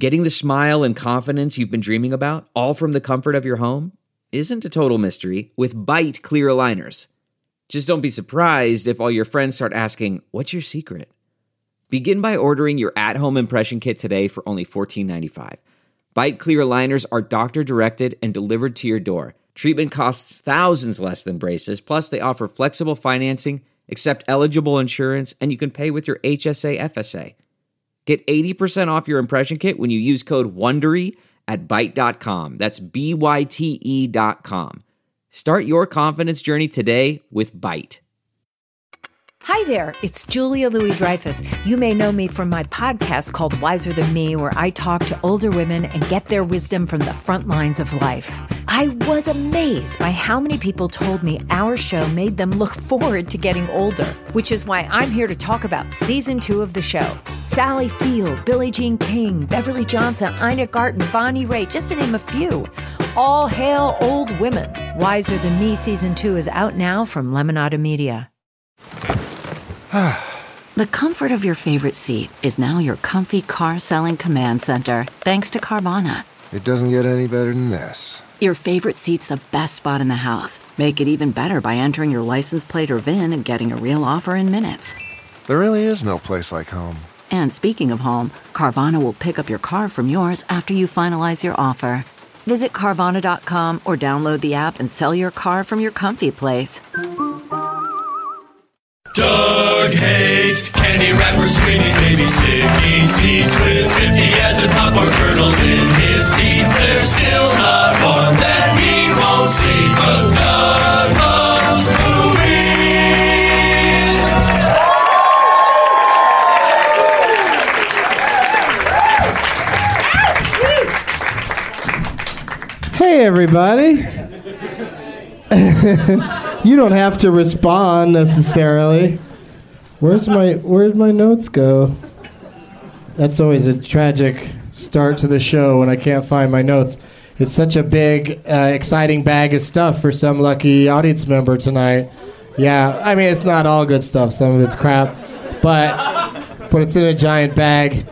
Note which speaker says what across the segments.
Speaker 1: Getting the smile and confidence you've been dreaming about, all from the comfort of your home, isn't a total mystery with Byte clear aligners. Just don't be surprised if all your friends start asking, "What's your secret?" Begin by ordering your at-home impression kit today for only $14.95. Byte clear aligners are doctor-directed and delivered to your door. Treatment costs thousands less than braces, plus they offer flexible financing, accept eligible insurance, and you can pay with your HSA FSA. Get 80% off your impression kit when you use code WONDERY at Byte.com. That's BYTE.com. Start your confidence journey today with Byte.
Speaker 2: Hi there, it's Julia Louis-Dreyfus. You may know me from my podcast called Wiser Than Me, where I talk to older women and get their wisdom from the front lines of life. I was amazed by how many people told me our show made them look forward to getting older, which is why I'm here to talk about season 2 of the show. Sally Field, Billie Jean King, Beverly Johnson, Ina Garten, Bonnie Raitt, just to name a few. All hail old women. Wiser Than Me season 2 is out now from Lemonada Media.
Speaker 3: The comfort of your favorite seat is now your comfy car-selling command center, thanks to Carvana.
Speaker 4: It doesn't get any better than this.
Speaker 3: Your favorite seat's the best spot in the house. Make it even better by entering your license plate or VIN and getting a real offer in minutes.
Speaker 4: There really is no place like home.
Speaker 3: And speaking of home, Carvana will pick up your car from yours after you finalize your offer. Visit Carvana.com or download the app and sell your car from your comfy place.
Speaker 5: Doug hates candy wrappers, screaming baby sticky seeds with 50 as a popcorn kernels in his teeth. There's still not one that he won't see, 'cause Doug loves
Speaker 6: movies. Hey everybody. You don't have to respond necessarily. Where's my notes go? That's always a tragic start to the show when I can't find my notes. It's such a big, exciting bag of stuff for some lucky audience member tonight. Yeah, I mean, it's not all good stuff. Some of it's crap, but it's in a giant bag.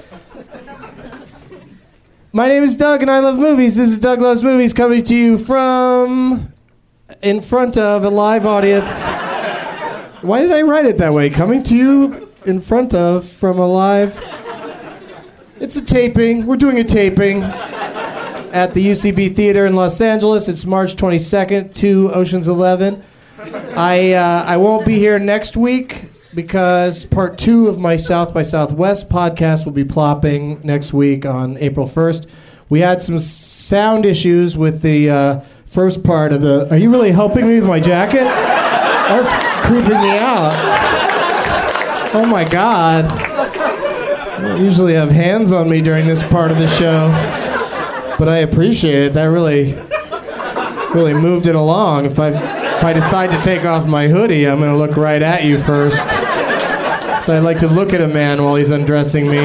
Speaker 6: My name is Doug, and I love movies. This is Doug Loves Movies, coming to you from in front of a live audience. Why did I write it that way? Coming to you in front of, from a live... It's a taping. We're doing a taping at the UCB Theater in Los Angeles. It's March 22nd, 2 Ocean's 11. I won't be here next week because part 2 of my South by Southwest podcast will be plopping next week on April 1st. We had some sound issues with the... first part of the... Are you really helping me with my jacket? That's creeping me out. Oh my God. I don't usually have hands on me during this part of the show, but I appreciate it. That really moved it along. If I decide to take off my hoodie, I'm going to look right at you first. So I like to look at a man while he's undressing me.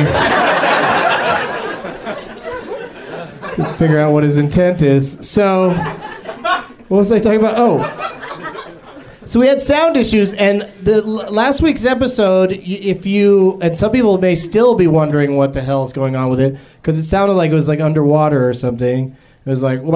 Speaker 6: To figure out what his intent is. So... what was I talking about? Oh. So we had sound issues, and the last week's episode, if you, and some people may still be wondering what the hell is going on with it, because it sounded like it was like underwater or something. It was like,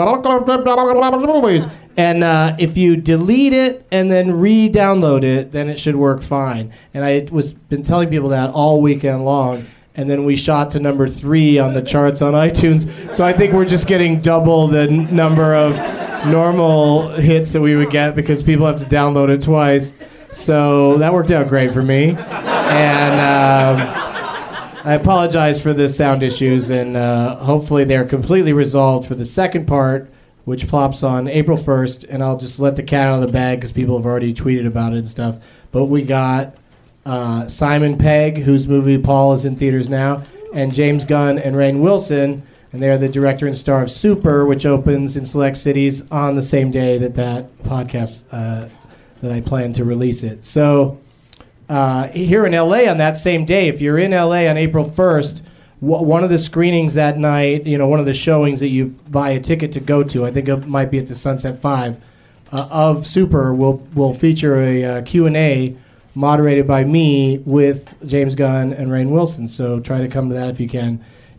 Speaker 6: and if you delete it and then re-download it, then it should work fine. And I was been telling people that all weekend long, and then we shot to number 3 on the charts on iTunes. So I think we're just getting double the number of normal hits that we would get because people have to download it twice. So that worked out great for me. And I apologize for the sound issues, and hopefully they're completely resolved for the second part, which plops on April 1st, and I'll just let the cat out of the bag because people have already tweeted about it and stuff. But we got Simon Pegg, whose movie Paul is in theaters now, and James Gunn and Rainn Wilson, and they're the director and star of Super, which opens in select cities on the same day that podcast, that I plan to release it. So here in L.A. on that same day, if you're in L.A. on April 1st, one of the screenings that night, one of the showings that you buy a ticket to go to, I think it might be at the Sunset 5, of Super, will feature a Q&A moderated by me with James Gunn and Rainn Wilson. So try to come to that if you can.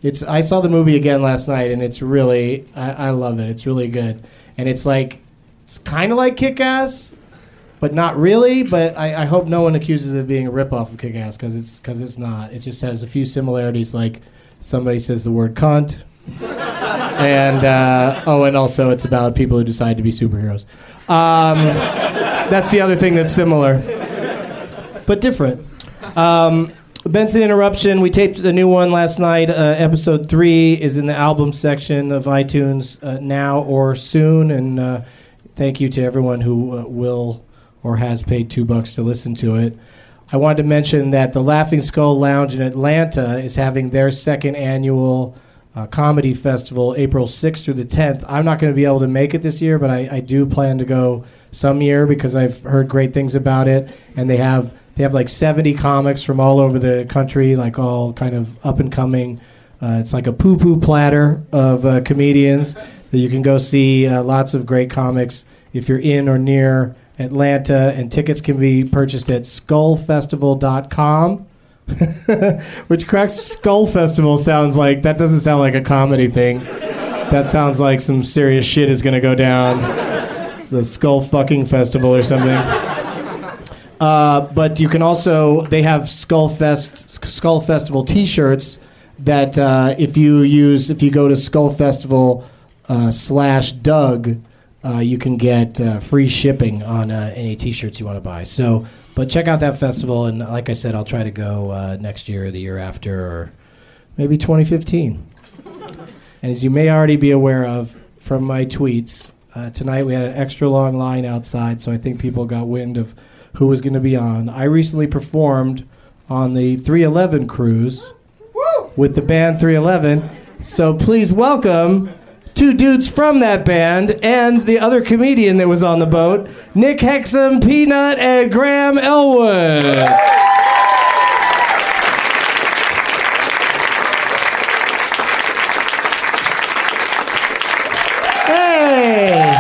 Speaker 6: I saw the movie again last night, and it's really, I love it. It's really good. And it's kind of like Kick-Ass, but not really. But I hope no one accuses it of being a ripoff of Kick-Ass, because it's not. It just has a few similarities, like somebody says the word cunt. And and also it's about people who decide to be superheroes. That's the other thing that's similar, but different. Benson Interruption, we taped the new one last night. Episode 3 is in the album section of iTunes now or soon. And thank you to everyone who will or has paid $2 to listen to it. I wanted to mention that the Laughing Skull Lounge in Atlanta is having their second annual comedy festival, April 6th through the 10th. I'm not going to be able to make it this year, but I do plan to go some year because I've heard great things about it. And they have like 70 comics from all over the country, like all kind of up and coming. It's like a poo-poo platter of comedians that you can go see. Lots of great comics if you're in or near Atlanta, and tickets can be purchased at skullfestival.com. Which cracks. Skull Festival that doesn't sound like a comedy thing. That sounds like some serious shit is going to go down. It's the Skull Fucking Festival or something. But you can also, they have Skull Festival t-shirts that if you go to Skull Festival /Doug, you can get free shipping on any t-shirts you want to buy. So, but check out that festival, and like I said, I'll try to go next year or the year after, or maybe 2015. And as you may already be aware of from my tweets, tonight we had an extra long line outside, so I think people got wind of who was going to be on. I recently performed on the 311 cruise with the band 311, so please welcome two dudes from that band and the other comedian that was on the boat, Nick Hexum, Peanut, and Graham Elwood. Hey!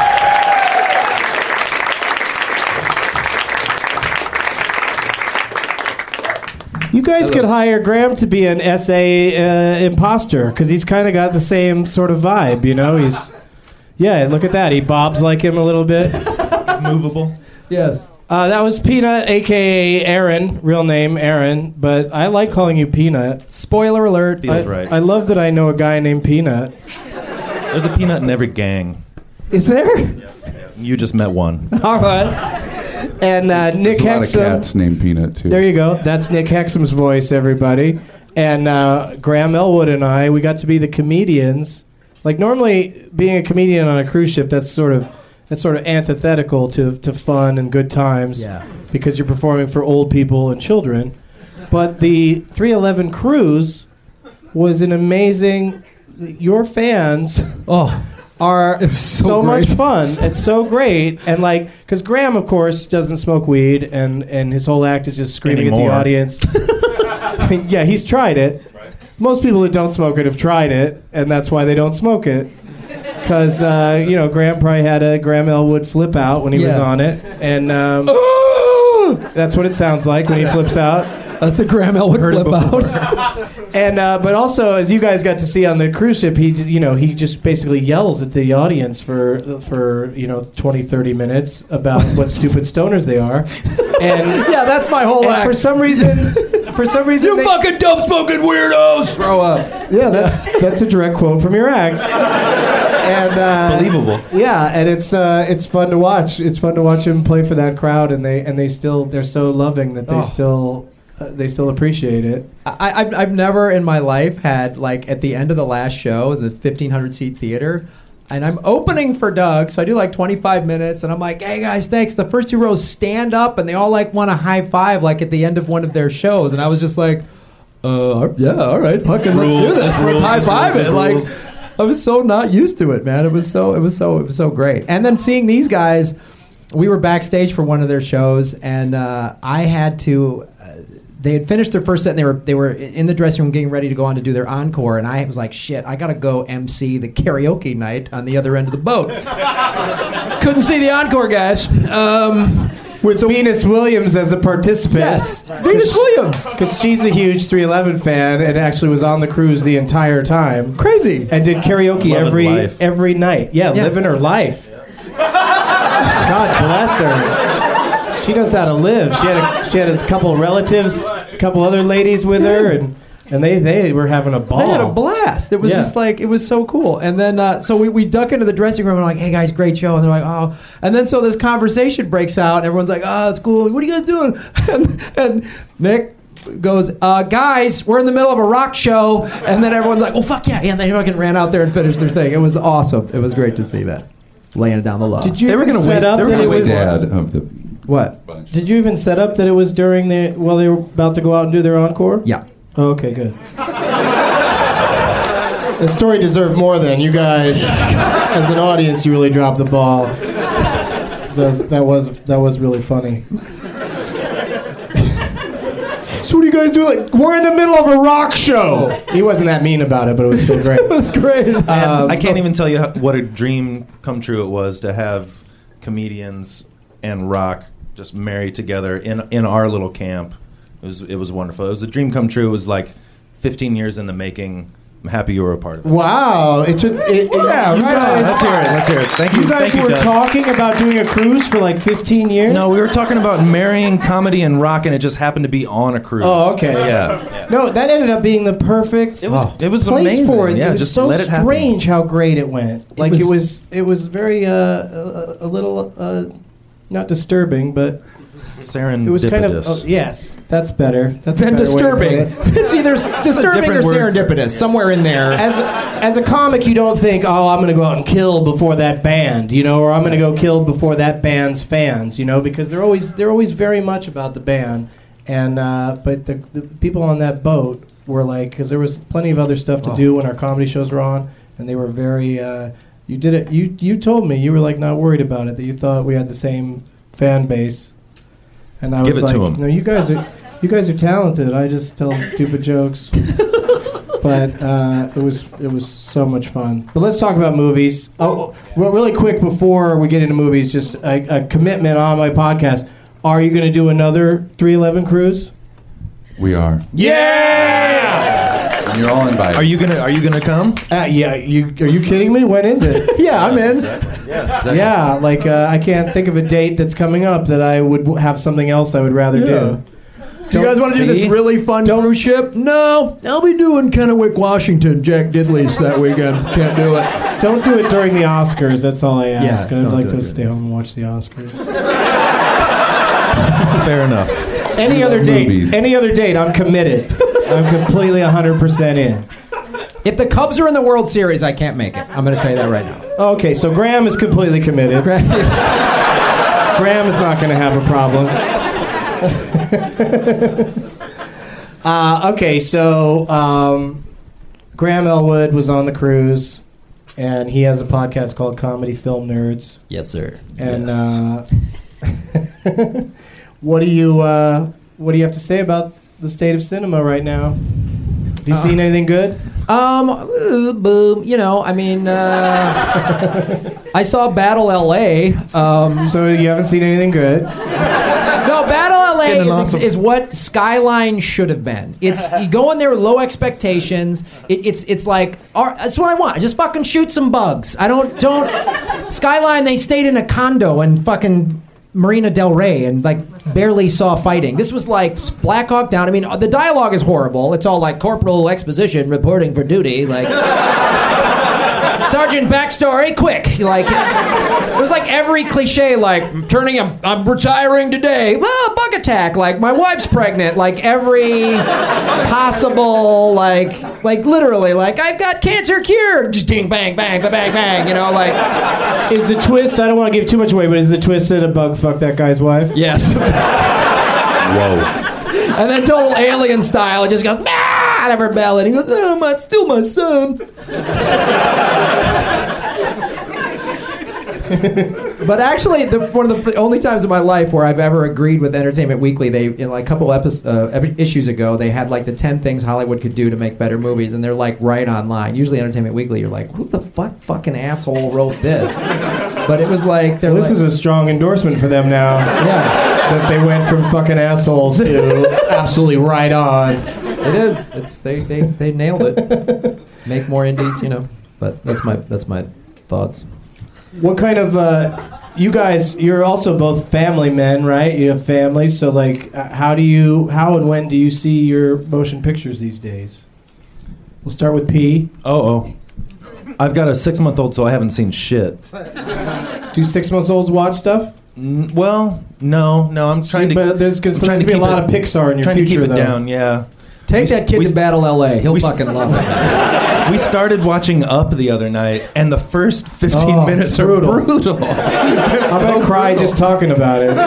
Speaker 6: You guys could hire Graham to be an essay imposter, because he's kind of got the same sort of vibe, you know? Look at that. He bobs like him a little bit.
Speaker 7: He's movable.
Speaker 6: Yes. That was Peanut, a.k.a. Aaron, real name Aaron, but I like calling you Peanut.
Speaker 7: Spoiler alert. Feels right.
Speaker 6: I love that I know a guy named Peanut.
Speaker 7: There's a Peanut in every gang.
Speaker 6: Is there?
Speaker 7: Yeah. You just met one.
Speaker 6: All right. And Nick Hexum.
Speaker 8: There's a lot of cats named Peanut, too.
Speaker 6: There you go. That's Nick Hexum's voice, everybody. And Graham Elwood and I, we got to be the comedians. Like, normally, being a comedian on a cruise ship, that's sort of antithetical to fun and good times.
Speaker 9: Yeah.
Speaker 6: Because you're performing for old people and children. But the 311 cruise was an amazing... Your fans... are so much fun. It's so great. And because Graham, of course, doesn't smoke weed, and his whole act is just screaming at the audience. Yeah, he's tried it. Right. Most people that don't smoke it have tried it, and that's why they don't smoke it. Because, Graham probably had a Graham Elwood flip out when he was on it. And that's what it sounds like when he flips out.
Speaker 9: That's a Graham Elwood flip out.
Speaker 6: And but also, as you guys got to see on the cruise ship, he just basically yells at the audience for 20, 30 minutes about what stupid stoners they are. And
Speaker 9: yeah, that's my whole act.
Speaker 6: For some reason,
Speaker 9: you fucking dumb fucking weirdos. Grow up.
Speaker 6: Yeah, that's a direct quote from your act. And
Speaker 7: believable.
Speaker 6: Yeah, and it's fun to watch. It's fun to watch him play for that crowd, and they're so loving that they still appreciate it.
Speaker 9: I've never in my life had, at the end of the last show, is a 1,500 seat theater, and I'm opening for Doug, so I do 25 minutes, and I'm like, hey guys, thanks. The first 2 rows stand up, and they all want a high five at the end of one of their shows, and I was just like, yeah, all right, fucking let's do this. Let's high five it. I was so not used to it, man. It was so great. And then seeing these guys, we were backstage for one of their shows, and I had to. They had finished their first set, and they were in the dressing room getting ready to go on to do their encore, and I was like, shit, I gotta go MC the karaoke night on the other end of the boat. Couldn't see the encore, guys.
Speaker 6: With Venus Williams as a participant.
Speaker 9: Yes, Venus Williams.
Speaker 6: Because she's a huge 311 fan and actually was on the cruise the entire time.
Speaker 9: Crazy.
Speaker 6: And did karaoke every night. Yeah, living her life. God bless her. She knows how to live. She had a couple relatives, a couple other ladies with her, and they were having a ball.
Speaker 9: They had a blast. It was just like, it was so cool. And then, so we duck into the dressing room and I'm like, hey guys, great show. And they're like, oh. And then so this conversation breaks out and everyone's like, oh, it's cool. What are you guys doing? And Nick goes, guys, we're in the middle of a rock show. And then everyone's like, oh, fuck yeah. And they fucking ran out there and finished their thing. It was awesome. It was great to see that. Laying it down the law.
Speaker 6: Did you set up that it was...
Speaker 9: What?
Speaker 6: Did you even set up that it was during while they were about to go out and do their encore?
Speaker 9: Yeah.
Speaker 6: Oh, okay, good. The story deserved more than you guys. As an audience, you really dropped the ball. So that was really funny. So what are you guys doing? Like, we're in the middle of a rock show. He wasn't that mean about it, but it was still great.
Speaker 9: It was great.
Speaker 7: I can't even tell you what a dream come true it was to have comedians and rock just married together in our little camp. It was wonderful. It was a dream come true. It was like 15 years in the making. I'm happy you were a part of it.
Speaker 6: Wow. It took...
Speaker 9: Yeah,
Speaker 6: you guys,
Speaker 7: Let's hear it. Thank you.
Speaker 6: You guys were talking about doing a cruise for like 15 years?
Speaker 7: No, we were talking about marrying comedy and rock, and it just happened to be on a cruise.
Speaker 6: Oh, okay.
Speaker 7: Yeah.
Speaker 6: No, that ended up being the perfect
Speaker 7: It was
Speaker 6: place
Speaker 7: amazing.
Speaker 6: for it.
Speaker 7: Yeah,
Speaker 6: it was
Speaker 7: just
Speaker 6: so
Speaker 7: let it happen.
Speaker 6: strange how great it went. Like it was very a little not disturbing, but
Speaker 7: Serendipitous.
Speaker 6: it was kind of yes, that's better. That's a
Speaker 9: Then
Speaker 6: better way to
Speaker 9: disturbing.
Speaker 6: put it.
Speaker 9: It's either disturbing or
Speaker 7: different word.
Speaker 9: serendipitous. Somewhere in there.
Speaker 6: As a comic, you don't think, oh, I'm going to go out and kill before that band, or I'm going to go kill before that band's fans, because they're always very much about the band, and but the people on that boat were like, because there was plenty of other stuff to do when our comedy shows were on, and they were very. You did it. You told me you were like not worried about it, that you thought we had the same fan base, and I was
Speaker 7: Give it
Speaker 6: like,
Speaker 7: to 'em.
Speaker 6: no, you guys are talented. I just tell stupid jokes. But it was so much fun. But let's talk about movies. Oh, well, really quick before we get into movies, just a commitment on my podcast. Are you going to do another 311 cruise?
Speaker 8: We are.
Speaker 7: Yeah!
Speaker 8: And you're all invited.
Speaker 7: Are you gonna come?
Speaker 6: Yeah. Are you kidding me? When is it?
Speaker 9: Yeah, I'm in.
Speaker 6: Yeah, like I can't think of a date that's coming up that I would have something else I would rather do.
Speaker 9: Do you guys want to do this really fun cruise ship? No, I'll be doing Kennewick, Washington, Jack Diddley's that weekend. Can't do it.
Speaker 6: Don't do it during the Oscars. That's all I ask.
Speaker 9: Yeah,
Speaker 6: I'd
Speaker 9: don't
Speaker 6: like
Speaker 9: do
Speaker 6: to
Speaker 9: it.
Speaker 6: stay home and watch the Oscars.
Speaker 7: Fair enough.
Speaker 6: Any other date, I'm committed. I'm completely 100% in.
Speaker 9: If the Cubs are in the World Series, I can't make it. I'm going to tell you that right now.
Speaker 6: Okay, so Graham is completely committed. Graham is not going to have a problem. Okay, so Graham Elwood was on the cruise, and he has a podcast called Comedy Film Nerds.
Speaker 9: Yes, sir.
Speaker 6: And what do you have to say about the state of cinema right now? Have you seen anything good?
Speaker 9: I mean, I saw Battle LA.
Speaker 6: So you haven't seen anything good?
Speaker 9: No, Battle LA is what Skyline should have been. It's you go in there with low expectations. It's like, all right, that's what I want. Just fucking shoot some bugs. I don't. Skyline, they stayed in a condo in fucking Marina Del Rey and like barely saw fighting. This was like Black Hawk Down. I mean, the dialogue is horrible. It's all like corporal exposition reporting for duty, like sergeant backstory, quick. Like it was like every cliche, like I'm retiring today. Bug attack. Like my wife's pregnant. Like every possible, like literally, like I've got cancer cured. Just ding bang bang bang bang. Like.
Speaker 6: Is the twist? I don't want to give too much away, but is the twist that a bug fucked that guy's wife?
Speaker 9: Yes.
Speaker 7: Whoa.
Speaker 9: And then total alien style, it just goes out of her belly. And he goes, "Oh, it's still my son." But actually, one of the only times in my life where I've ever agreed with Entertainment Weekly, they in like a couple issues ago, they had like the 10 things Hollywood could do to make better movies, and they're like right online. Usually, Entertainment Weekly, you're like, who the fucking asshole wrote this? But it was like,
Speaker 6: this is a strong endorsement for them now.
Speaker 9: Yeah,
Speaker 6: that they went from fucking assholes to absolutely right on.
Speaker 9: It is. It's they nailed it. Make more indies, you know. But that's my thoughts.
Speaker 6: What kind of you guys? You're also both family men, right? You have families, so like, how and when do you see your motion pictures these days? We'll start with P.
Speaker 7: Oh, I've got a 6-month-old, so I haven't seen shit.
Speaker 6: Do 6-month-olds watch stuff?
Speaker 7: Well, no. I'm trying to.
Speaker 6: But there's going to be a lot of Pixar in your
Speaker 7: future. Trying to keep it
Speaker 6: though.
Speaker 7: Down, yeah.
Speaker 9: Take that kid to Battle LA. He'll fucking love it.
Speaker 7: We started watching Up the other night, and the first 15 minutes are brutal.
Speaker 6: I'm going to cry just talking about it.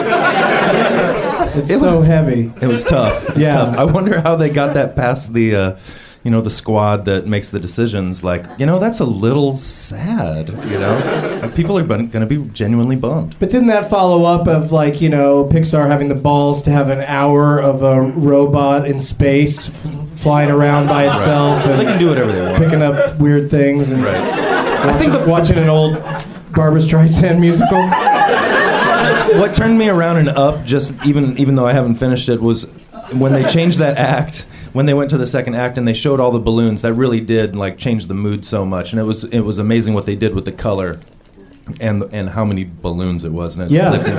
Speaker 6: It's so heavy.
Speaker 7: It was tough. It was tough. I wonder how they got that past the, the squad that makes the decisions. Like, that's a little sad, And people are going to be genuinely bummed.
Speaker 6: But didn't that follow up of, like, Pixar having the balls to have an hour of a robot in space flying around by itself?
Speaker 7: Right.
Speaker 6: And
Speaker 7: they can do whatever they want.
Speaker 6: Picking up weird things and watching an old Barbra Streisand musical.
Speaker 7: What turned me around and Up, just even though I haven't finished it, was when they changed that act. When they went to the second act and they showed all the balloons, that really did change the mood so much, and it was amazing what they did with the color, and how many balloons it was. And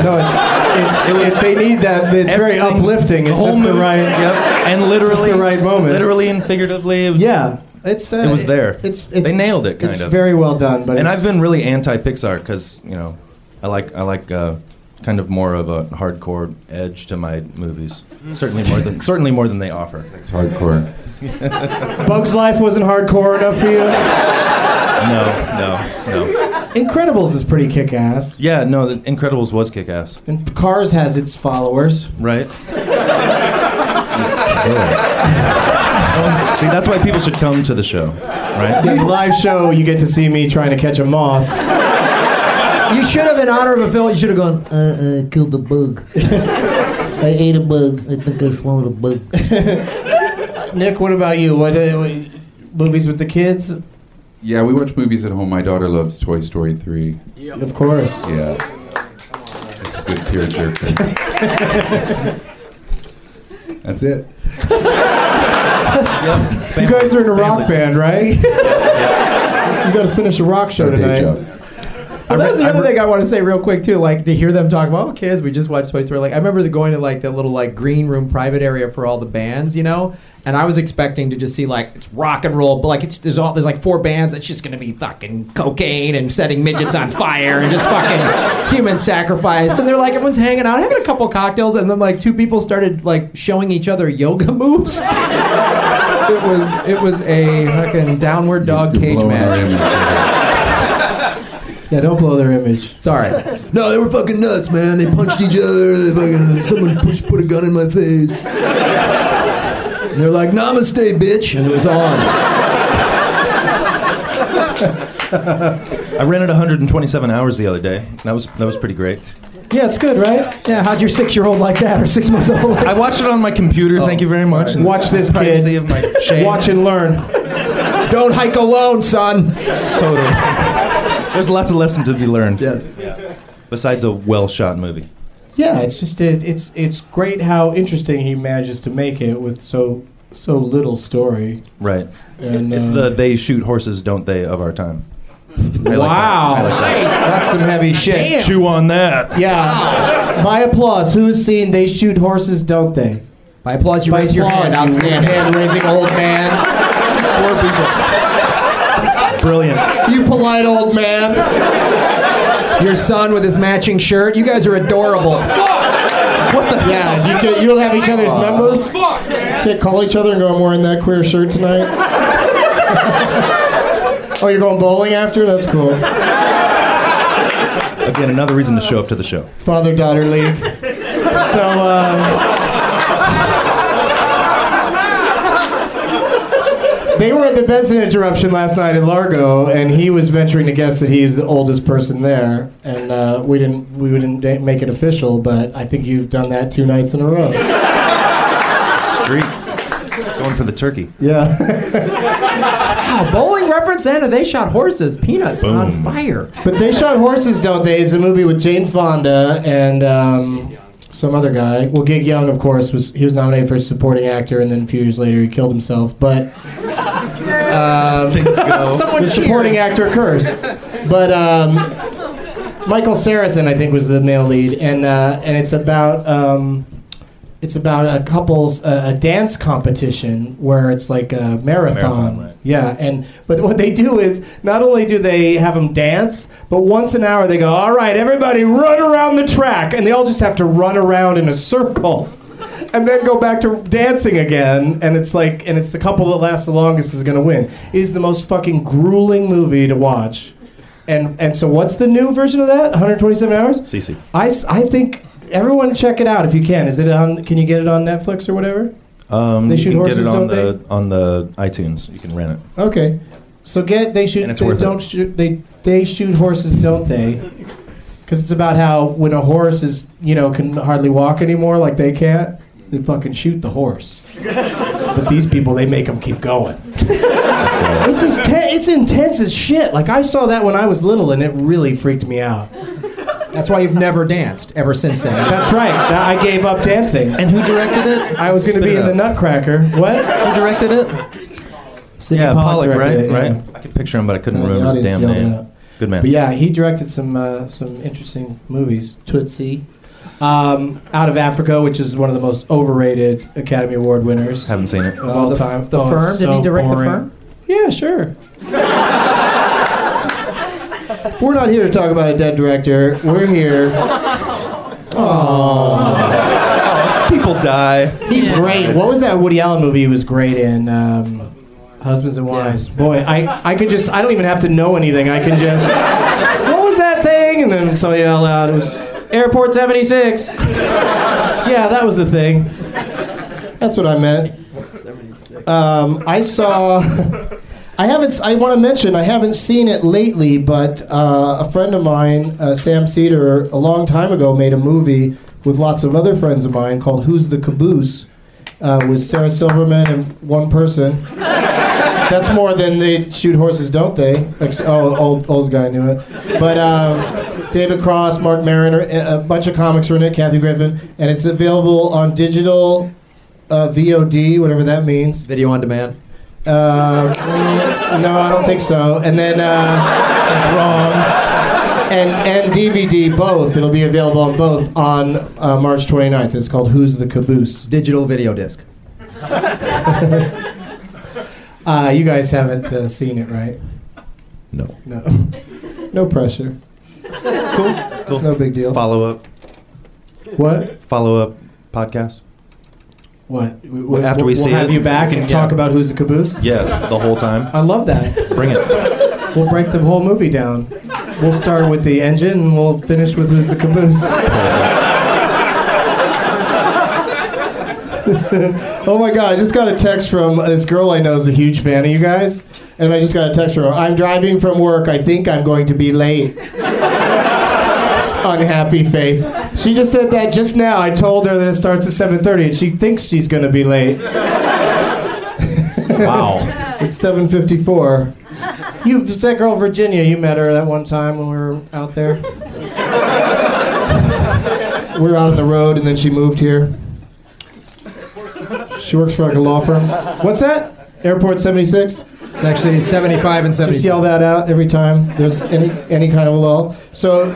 Speaker 6: they need that. It's very uplifting. It's just the right,
Speaker 7: and literally
Speaker 6: just the right moment,
Speaker 7: literally and figuratively. It was, it was there. They nailed it.
Speaker 6: It's very well done. But
Speaker 7: I've been really anti-Pixar because I like kind of more of a hardcore edge to my movies. Certainly more than they offer.
Speaker 8: It's hardcore.
Speaker 6: Bugs Life wasn't hardcore enough for you?
Speaker 7: No.
Speaker 6: Incredibles is pretty kick-ass.
Speaker 7: Yeah, no, the Incredibles was kick-ass.
Speaker 6: And Cars has its followers.
Speaker 7: Right. See, that's why people should come to the show, right?
Speaker 6: The live show, you get to see me trying to catch a moth.
Speaker 9: You should have, in honor of a film, you should have gone,
Speaker 10: killed the bug. I ate a bug. I think I swallowed a bug.
Speaker 6: Nick, what about you? What movies with the kids?
Speaker 8: Yeah, we watch movies at home. My daughter loves Toy Story 3.
Speaker 6: Yep. Of course.
Speaker 8: Yeah. It's a good tearjerker. That's it.
Speaker 6: Yep. You guys are in a rock band, right? You got to finish a rock show tonight.
Speaker 9: Well, that's the other thing I want to say real quick too. Like to hear them talk about kids, we just watched Toy Story. Like I remember going to the little green room private area for all the bands, and I was expecting to just see it's rock and roll, but there's 4 bands. It's just gonna be fucking cocaine and setting midgets on fire and just fucking human sacrifice. And they're everyone's hanging out, having a couple cocktails, and then 2 people started showing each other yoga moves. It was a fucking downward dog cage match.
Speaker 6: Yeah, don't blow their image.
Speaker 9: Sorry.
Speaker 10: No, they were fucking nuts, man. They punched each other. Someone put a gun in my face. And they're like, "Namaste, bitch," and it was on.
Speaker 7: I rented 127 hours the other day. That was pretty great.
Speaker 6: Yeah, it's good, right?
Speaker 9: Yeah, how'd your 6-year-old like that, or 6-month-old?
Speaker 7: I watched it on my computer. Thank you very much.
Speaker 6: Watch this, kid.
Speaker 7: Of my shame.
Speaker 6: Watch and learn.
Speaker 9: Don't hike alone, son.
Speaker 7: Totally. There's lots of lessons to be learned.
Speaker 9: Yes.
Speaker 7: Besides a well-shot movie.
Speaker 6: Yeah, it's just it's great how interesting he manages to make it with so little story.
Speaker 7: Right.
Speaker 6: And,
Speaker 7: it's they shoot horses, don't they, of our time.
Speaker 6: Wow. That's some heavy shit.
Speaker 7: Damn. Chew on that.
Speaker 6: Yeah. By applause. Who has seen They Shoot Horses, Don't They?
Speaker 9: By applause, you raise your hand. Outstanding.
Speaker 6: Hand-raising old man. 4 people.
Speaker 7: Brilliant.
Speaker 6: You polite old man.
Speaker 9: Your son with his matching shirt. You guys are adorable.
Speaker 6: What the? Yeah, you'll have each other's numbers. Can't call each other and go, "I'm wearing that queer shirt tonight." Oh, you're going bowling after? That's cool.
Speaker 7: Again, another reason to show up to the show.
Speaker 6: Father-daughter league. So, They were at the Benson Interruption last night in Largo, and he was venturing to guess that he is the oldest person there. And we didn't make it official, but I think you've done that 2 nights in a row.
Speaker 7: Streak. Going for the turkey.
Speaker 6: Yeah.
Speaker 9: Wow, bowling representative. They shot horses. Peanuts
Speaker 7: Boom.
Speaker 9: on fire.
Speaker 6: But They Shot Horses, Don't They? Is a movie with Jane Fonda and some other guy. Well, Gig Young, of course, was nominated for supporting actor, and then a few years later he killed himself. But the supporting actor curse. But Michael Saracen, I think, was the male lead, and it's about a couple's a dance competition where it's like a marathon.
Speaker 7: Right.
Speaker 6: Yeah, but what they do is not only do they have them dance, but once an hour they go, all right, everybody run around the track, and they all just have to run around in a circle, and then go back to dancing again, and it's the couple that lasts the longest is going to win. It is the most fucking grueling movie to watch, and so what's the new version of that? 127 hours.
Speaker 7: CC.
Speaker 6: I think. Everyone check it out if you can. Is it on? Can you get it on Netflix or whatever?
Speaker 7: They
Speaker 6: Shoot Horses,
Speaker 7: get it
Speaker 6: Don't They?
Speaker 7: on the iTunes. You can rent it.
Speaker 6: Okay, so They Shoot.
Speaker 7: And it's
Speaker 6: They
Speaker 7: worth
Speaker 6: don't
Speaker 7: it.
Speaker 6: shoot. They Shoot Horses, Don't They? Because it's about how when a horse is can hardly walk anymore, like they can't, they fucking shoot the horse. But these people, they make them keep going. It's intense as shit. Like I saw that when I was little, and it really freaked me out.
Speaker 9: That's why you've never danced ever since then.
Speaker 6: That's right. I gave up dancing.
Speaker 7: And who directed it?
Speaker 6: I was going to be in the Nutcracker. What?
Speaker 7: Who directed it?
Speaker 6: Sidney
Speaker 7: Yeah, Pollock, right?
Speaker 6: directed it, yeah.
Speaker 7: Right. I could picture him, but I couldn't
Speaker 6: The
Speaker 7: remember his
Speaker 6: audience
Speaker 7: damn
Speaker 6: yelled it
Speaker 7: name.
Speaker 6: out.
Speaker 7: Good man.
Speaker 6: But yeah, he directed some interesting movies. Tootsie. Out of Africa, which is one of the most overrated Academy Award winners
Speaker 7: Haven't seen it.
Speaker 6: of all time.
Speaker 9: The Firm?
Speaker 6: it's
Speaker 9: Did he direct
Speaker 6: boring.
Speaker 9: The Firm?
Speaker 6: Yeah, sure. We're not here to talk about a dead director. We're here. Aww.
Speaker 7: People die.
Speaker 6: He's great. What was that Woody Allen movie he was great in? Husbands and Wives. Boy, I could just, I don't even have to know anything. I can just, what was that thing? And then tell you out loud. It was Airport 76. Yeah, that was the thing. That's what I meant. I saw, I want to mention, I haven't seen it lately, but a friend of mine, Sam Cedar, a long time ago made a movie with lots of other friends of mine called Who's the Caboose, with Sarah Silverman and one person. That's more than They Shoot Horses, Don't They? Old guy knew it. But David Cross, Mark Maron, a bunch of comics are in it, Kathy Griffin, and it's available on digital VOD, whatever that means.
Speaker 9: Video on demand.
Speaker 6: No, I don't think so. And then wrong. And DVD, both. It'll be available on both on March 29th. It's called Who's the Caboose?
Speaker 9: Digital video disc.
Speaker 6: You guys haven't seen it, right?
Speaker 7: No.
Speaker 6: No pressure.
Speaker 7: Cool.
Speaker 6: It's no big deal.
Speaker 7: Follow up podcast.
Speaker 6: What?
Speaker 7: After we see
Speaker 6: we'll have
Speaker 7: it,
Speaker 6: you back and talk about Who's the Caboose?
Speaker 7: Yeah, the whole time.
Speaker 6: I love that.
Speaker 7: Bring it.
Speaker 6: We'll break the whole movie down. We'll start with the engine and we'll finish with Who's the Caboose. Oh my God, I just got a text from this girl I know is a huge fan of you guys. And I just got a text from her. I'm driving from work. I think I'm going to be late. Unhappy face. She just said that just now. I told her that it starts at 7:30 and she thinks she's going to be late.
Speaker 7: Wow.
Speaker 6: It's 7:54. It's that girl Virginia. You met her that one time when we were out there. We were out on the road and then she moved here. She works for like a law firm. What's that? Airport 76?
Speaker 9: It's actually 75 and 76.
Speaker 6: Just yell that out every time there's any kind of a lull. So,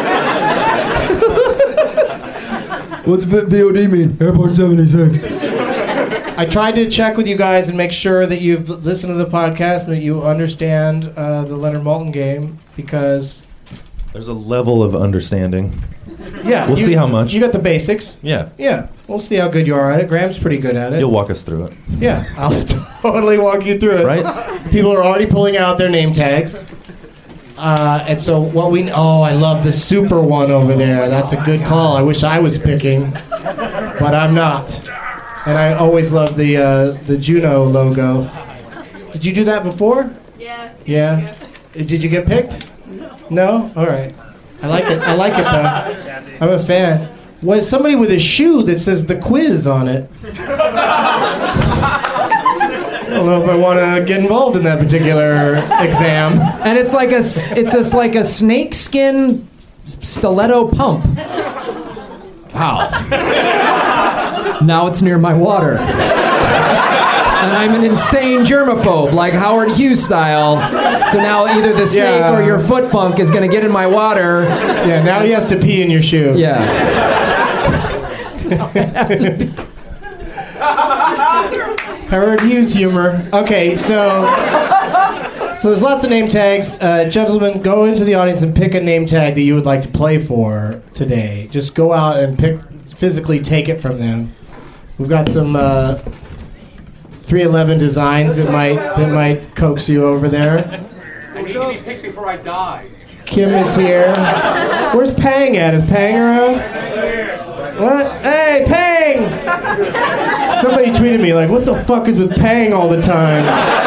Speaker 10: What's VOD mean? Airport 76.
Speaker 6: I tried to check with you guys and make sure that you've listened to the podcast and that you understand the Leonard Maltin game because...
Speaker 7: There's a level of understanding.
Speaker 6: Yeah.
Speaker 7: We'll see how much.
Speaker 6: You got the basics.
Speaker 7: Yeah.
Speaker 6: Yeah. We'll see how good you are at it. Graham's pretty good at it.
Speaker 7: You'll walk us through it.
Speaker 6: Yeah. I'll totally walk you through it.
Speaker 7: Right?
Speaker 6: People are already pulling out their name tags. And so what we... Oh, I love the super one over there. That's a good call. I wish I was picking, but I'm not. And I always love the Juno logo. Did you do that before?
Speaker 11: Yeah.
Speaker 6: Yeah. Did you get picked? No. All right. I like it. I like it though. I'm a fan. Was somebody with a shoe that says the quiz on it? I don't know if I want to get involved in that particular exam.
Speaker 9: And it's just like a snake skin stiletto pump. Wow. Now it's near my water. And I'm an insane germaphobe, like Howard Hughes style. So now either the snake or your foot funk is going to get in my water.
Speaker 6: Yeah, now he has to pee in your shoe.
Speaker 9: Yeah.
Speaker 6: Howard Hughes humor. Okay, so there's lots of name tags. Gentlemen, go into the audience and pick a name tag that you would like to play for today. Just go out and physically take it from them. We've got some 311 designs that might coax you over there.
Speaker 12: I need to be picked before I die.
Speaker 6: Kim is here. Where's Pang at? Is Pang around? What? Hey, Pang! Somebody tweeted me like, what the fuck is with Pang all the time?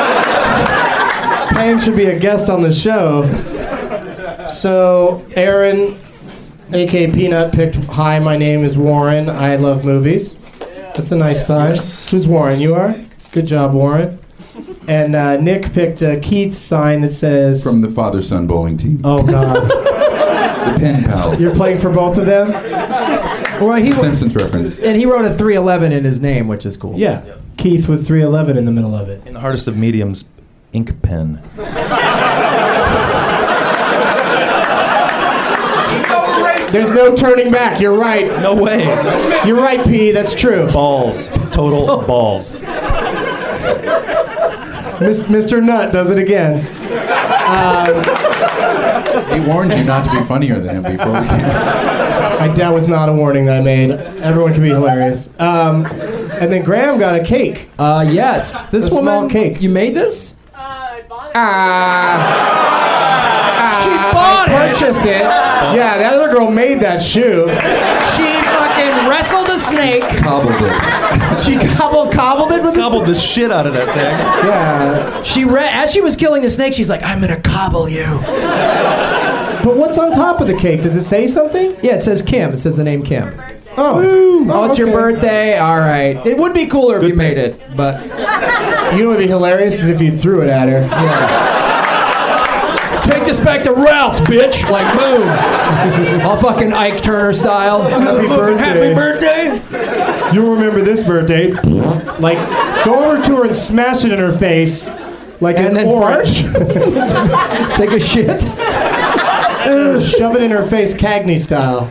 Speaker 6: Pang should be a guest on the show. So, Aaron, a.k.a. Peanut, picked, hi, my name is Warren. I love movies. That's a nice sign. Yes. Who's Warren? You are? Good job, Warren. And Nick picked Keith's sign that says...
Speaker 8: From the father-son bowling team.
Speaker 6: Oh, God.
Speaker 8: The pen pal.
Speaker 6: You're playing for both of them?
Speaker 9: Well,
Speaker 8: Simpsons reference.
Speaker 9: And he wrote a 311 in his name, which is cool.
Speaker 6: Yeah. Keith with 311 in the middle of it.
Speaker 7: In the hardest of mediums, ink pen.
Speaker 6: There's no turning back. You're right.
Speaker 7: No way.
Speaker 6: You're right, P. That's true.
Speaker 7: Balls. Total balls.
Speaker 6: Mr. Nutt does it again.
Speaker 8: He warned you not to be funnier than him before we came.
Speaker 6: That was not a warning that I made. Everyone can be hilarious. And then Graham got a cake.
Speaker 9: Yes. This woman,
Speaker 6: small cake.
Speaker 9: You made this?
Speaker 11: I bought it.
Speaker 9: She bought it.
Speaker 6: Purchased it. Yeah, that other girl made that shoe.
Speaker 9: She fucking wrestled a snake.
Speaker 8: Cobbled it.
Speaker 9: She cobbled it with
Speaker 7: Cobbled the shit out of that thing.
Speaker 6: Yeah.
Speaker 9: As she was killing the snake, she's like, I'm gonna cobble you.
Speaker 6: But what's on top of the cake? Does it say something?
Speaker 9: Yeah, it says Kim. It says the name Kim.
Speaker 6: Oh.
Speaker 9: Oh, it's your birthday? All right. It would be cooler if you made it, but...
Speaker 6: You know what would be hilarious is if you threw it at her.
Speaker 9: Yeah. Take this back to Ralph's, bitch. Like, boom. All fucking Ike Turner style.
Speaker 6: Happy birthday.
Speaker 9: Happy birthday.
Speaker 6: You'll remember this birthday. Like, go over to her and smash it in her face. Like
Speaker 9: and
Speaker 6: an
Speaker 9: then
Speaker 6: orange.
Speaker 9: Take a shit.
Speaker 6: Shove it in her face, Cagney style.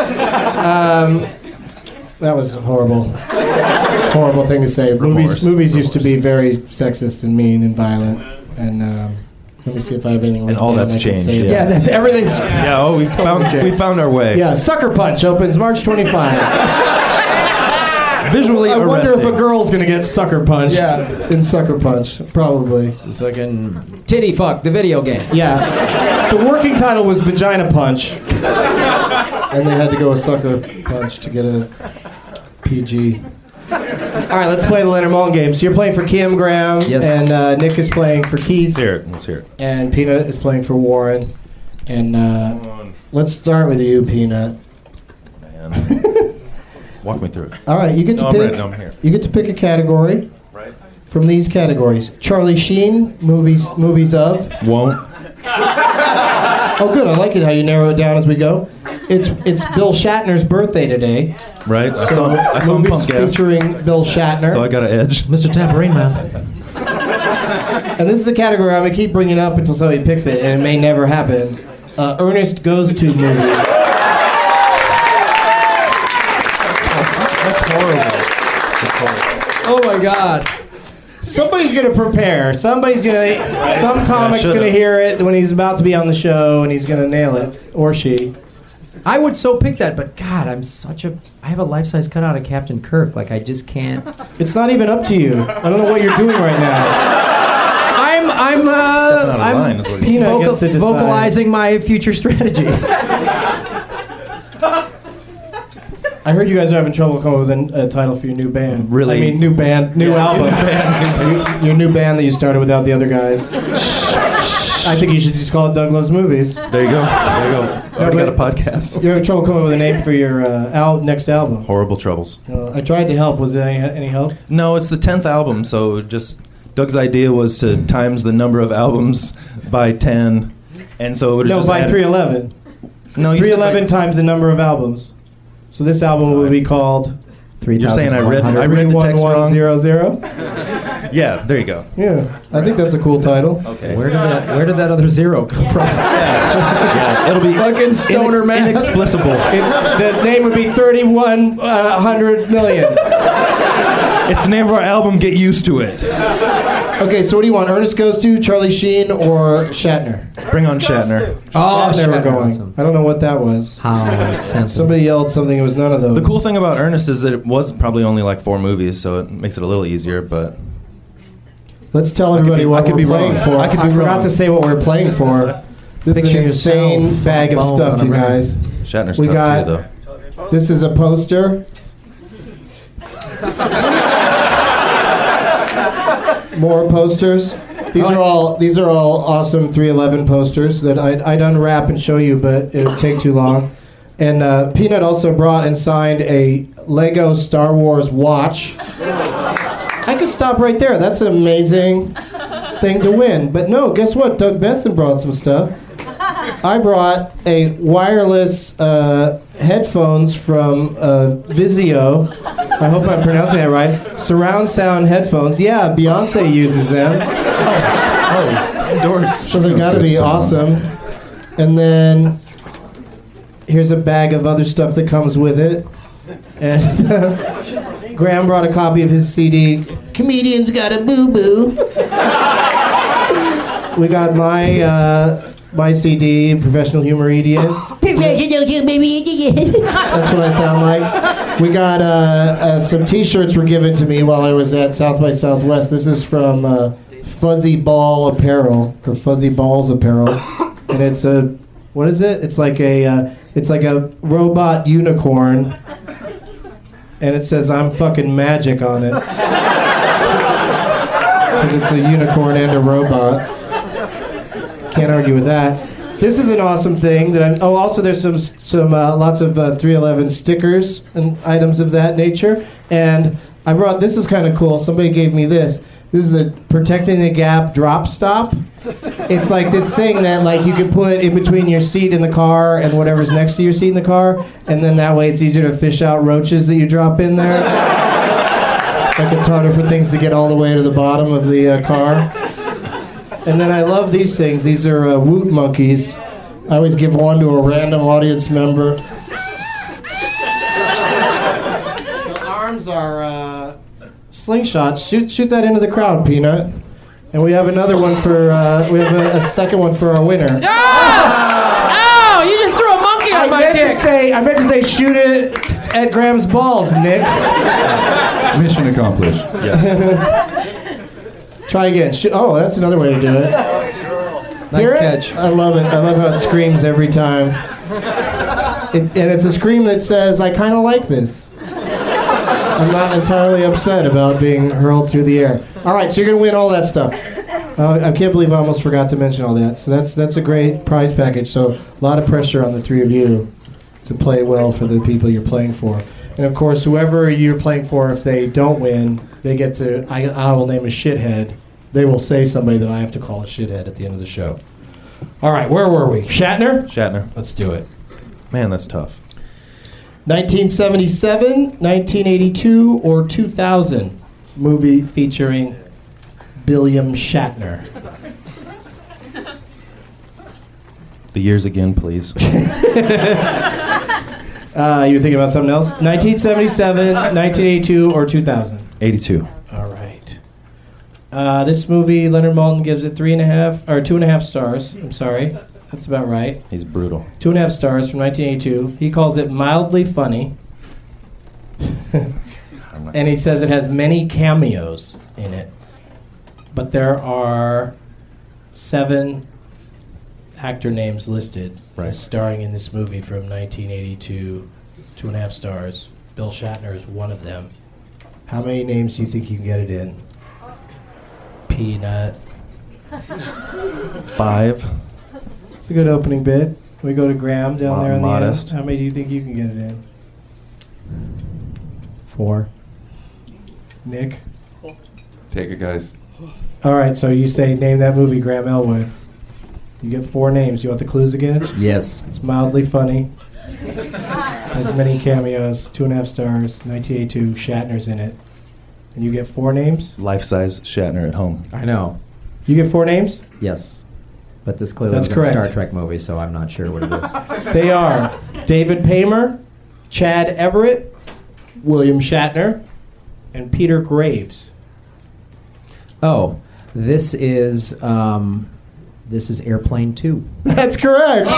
Speaker 6: That was horrible. Horrible thing to say. Movies used to be very sexist and mean and violent. And let me see if I have anything.
Speaker 7: And all that's changed.
Speaker 9: Yeah, everything's.
Speaker 7: Yeah. Oh, we found our way.
Speaker 6: Yeah. Sucker Punch opens March 25.
Speaker 7: Visually
Speaker 6: I wonder
Speaker 7: arresting.
Speaker 6: if a girl's gonna get sucker punched.
Speaker 9: Yeah.
Speaker 6: In Sucker Punch, probably.
Speaker 9: It's fucking Titty Fuck, the video game.
Speaker 6: Yeah. The working title was Vagina Punch, and they had to go with Sucker Punch to get a PG. All right, let's play the Leonard Maltin game. So you're playing for Kim, Graham,
Speaker 9: Yes.
Speaker 6: and Nick is playing for Keith.
Speaker 7: Let's hear it.
Speaker 6: And Peanut is playing for Warren. And let's start with you, Peanut.
Speaker 7: Man. Walk me through it.
Speaker 6: All right, you get to pick.
Speaker 7: I'm here.
Speaker 6: You get to pick a category.
Speaker 7: Right.
Speaker 6: From these categories: Charlie Sheen, movies of.
Speaker 7: Won't.
Speaker 6: Oh, good. I like it how you narrow it down as we go. It's Bill Shatner's birthday today.
Speaker 7: Right. I
Speaker 6: So
Speaker 7: saw him
Speaker 6: movies
Speaker 7: pump gas.
Speaker 6: featuring Bill Shatner.
Speaker 7: So I got an edge.
Speaker 9: Mr. Tambourine Man.
Speaker 6: And this is a category I'm gonna keep bringing up until somebody picks it, and it may never happen. Ernest Goes to movies. That's horrible.
Speaker 9: Oh my God.
Speaker 6: Somebody's gonna prepare. Some comic's gonna hear it when he's about to be on the show, and he's gonna nail it, or she.
Speaker 9: I would so pick that, but God, I have a life-size cutout of Captain Kirk. Like, I just can't.
Speaker 6: It's not even up to you. I don't know what you're doing right now.
Speaker 7: line is what he-
Speaker 6: Peanut gets to decide.
Speaker 9: vocalizing my future strategy.
Speaker 6: I heard you guys are having trouble coming with a title for your new band.
Speaker 7: Really?
Speaker 6: I mean, new band, new album. Your new band that you started without the other guys. I think you should just call it Doug Loves Movies.
Speaker 7: There you go. Already got a podcast.
Speaker 6: You're having trouble coming up with a name for your next album.
Speaker 7: Horrible Troubles.
Speaker 6: I tried to help. Was there any help?
Speaker 7: No, it's the 10th album, so just Doug's idea was to times the number of albums by 10, and so it would just
Speaker 6: by
Speaker 7: add-
Speaker 6: 311.
Speaker 7: No, you said
Speaker 6: 311 times the number of albums. So this album will be called.
Speaker 7: You're saying I read the text wrong?
Speaker 6: 31100.
Speaker 7: Yeah, there you go.
Speaker 6: Yeah, I think that's a cool title.
Speaker 7: Okay.
Speaker 9: Where did that other zero come from?
Speaker 7: Yeah, it'll be
Speaker 9: fucking stoner man.
Speaker 7: inexplicable.
Speaker 6: The name would be 3100 million.
Speaker 7: It's the name of our album. Get used to it.
Speaker 6: Okay, so what do you want? Ernest Goes To, Charlie Sheen, or Shatner?
Speaker 7: Bring on Shatner.
Speaker 9: Oh,
Speaker 6: Shatner we're going.
Speaker 9: awesome.
Speaker 6: I don't know what that was.
Speaker 9: How sensible.
Speaker 6: Somebody yelled something. It was none of those.
Speaker 7: The cool thing about Ernest is that it was probably only like 4 movies, so it makes it a little easier. But
Speaker 6: Let's tell everybody what we're playing for.
Speaker 7: I
Speaker 6: forgot
Speaker 7: wrong.
Speaker 6: to say what we're playing for. This is
Speaker 9: Picture
Speaker 6: an insane
Speaker 9: yourself
Speaker 6: bag of
Speaker 9: on a
Speaker 6: stuff, you
Speaker 9: rack.
Speaker 6: guys.
Speaker 7: Shatner's
Speaker 6: We
Speaker 7: tough
Speaker 6: got-
Speaker 7: too, though.
Speaker 6: This is a poster. More posters. These are all awesome 311 posters that I'd unwrap and show you, but it would take too long. And Peanut also brought and signed a Lego Star Wars watch. I could stop right there. That's an amazing thing to win. But no, guess what? Doug Benson brought some stuff. I brought a wireless headphones from Vizio. I hope I'm pronouncing that right. Surround sound headphones. Yeah, Beyonce uses them.
Speaker 7: Endorsed.
Speaker 6: So they've got to be awesome. And then here's a bag of other stuff that comes with it. And Graham brought a copy of his CD, Comedians Got a Boo Boo. We got my CD, Professional Humor Idiot. That's what I sound like. We got some T-shirts were given to me while I was at South by Southwest. This is from Fuzzy Ball Apparel, or Fuzzy Balls Apparel, and it's a what is it? It's like a robot unicorn, and it says "I'm fucking magic" on it because it's a unicorn and a robot. Can't argue with that. This is an awesome thing that I'm. Oh, also there's some lots of 311 stickers and items of that nature. And I brought. This is kind of cool. Somebody gave me this. This is a Protecting the Gap drop stop. It's like this thing that like you can put in between your seat in the car and whatever's next to your seat in the car, and then that way it's easier to fish out roaches that you drop in there. Like it's harder for things to get all the way to the bottom of the car. And then I love these things. These are Woot Monkeys. I always give one to a random audience member. The arms are slingshots. Shoot that into the crowd, Peanut. And we have another one for. We have a second one for our winner.
Speaker 11: Oh! You just threw a monkey on my dick.
Speaker 6: I meant to say shoot it at Graham's balls, Nick.
Speaker 8: Mission accomplished.
Speaker 7: Yes.
Speaker 6: Try again. Oh, that's another way to do it.
Speaker 9: Nice
Speaker 6: Hear it?
Speaker 9: catch.
Speaker 6: I love it. I love how it screams every time. And it's a scream that says, I kind of like this. I'm not entirely upset about being hurled through the air. All right, so you're going to win all that stuff. I can't believe I almost forgot to mention all that. So that's a great prize package. So a lot of pressure on the three of you to play well for the people you're playing for. And of course, whoever you're playing for, if they don't win, they get to, I will name a shithead. They will say somebody that I have to call a shithead at the end of the show. All right, where were we? Shatner? Let's do it.
Speaker 7: Man, that's tough.
Speaker 6: 1977, 1982, or 2000 movie featuring William Shatner.
Speaker 7: The years again, please.
Speaker 6: You're thinking about something else? 1977, 1982, or 2000?
Speaker 7: 82.
Speaker 6: All right. This movie, Leonard Maltin gives it 2.5 stars. I'm sorry. That's about right.
Speaker 7: He's brutal.
Speaker 6: 2.5 stars from 1982. He calls it mildly funny. And he says it has many cameos in it. But there are 7 actor names listed as starring in this movie from 1982. 2.5 stars Bill Shatner is one of them. How many names do you think you can get it in? Peanut.
Speaker 7: 5.
Speaker 6: It's a good opening bid. We go to Graham down there on
Speaker 7: Modest.
Speaker 6: the end. How many do you think you can get it in? 4. Nick?
Speaker 8: Take it, guys.
Speaker 6: All right, so you say name that movie, Graham Elwood. You get 4 names. You want the clues again?
Speaker 9: Yes.
Speaker 6: It's mildly funny. Has many cameos. 2.5 stars. 1982. Shatner's in it. And you get 4 names?
Speaker 7: Life-size Shatner at home.
Speaker 9: I know.
Speaker 6: You get 4 names?
Speaker 9: Yes. But this clearly
Speaker 6: That's
Speaker 9: isn't a
Speaker 6: correct.
Speaker 9: Star Trek movie, so I'm not sure what it is.
Speaker 6: They are David Paymer, Chad Everett, William Shatner, and Peter Graves.
Speaker 9: Oh, this is Airplane 2.
Speaker 6: That's correct.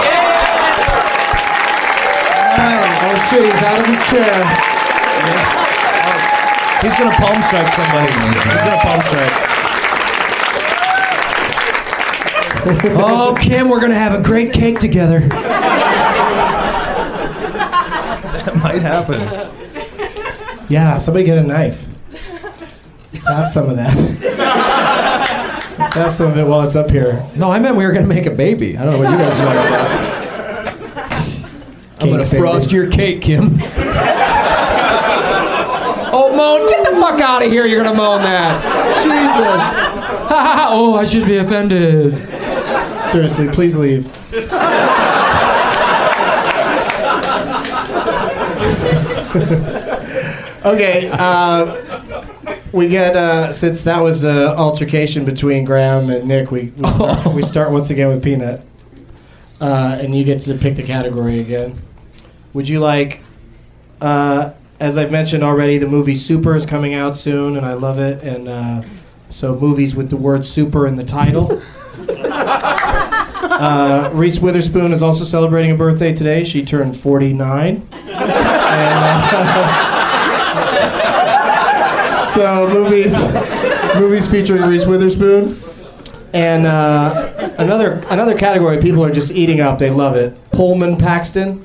Speaker 6: Oh shit, he's out of his chair.
Speaker 7: He's going to palm strike somebody. He's going to palm strike.
Speaker 9: Oh, Kim, we're going to have a great cake together.
Speaker 7: That might happen.
Speaker 6: Yeah, somebody get a knife. Let's have some of that. Let's have some of it while it's up here.
Speaker 9: No, I meant we were going to make a baby. I don't know what you guys are talking about. I'm going to frost your cake, Kim. Oh, moan, get the fuck out of here. You're going to moan that. Jesus. Oh, I should be offended.
Speaker 6: Seriously, please leave. Okay, we get, since that was an altercation between Graham and Nick, we start once again with Peanut. And you get to pick the category again. Would you like, as I've mentioned already, the movie Super is coming out soon, and I love it. And so movies with the word super in the title. Reese Witherspoon is also celebrating a birthday today. She turned 49. So movies featuring Reese Witherspoon. And another category people are just eating up. They love it. Pullman Paxton.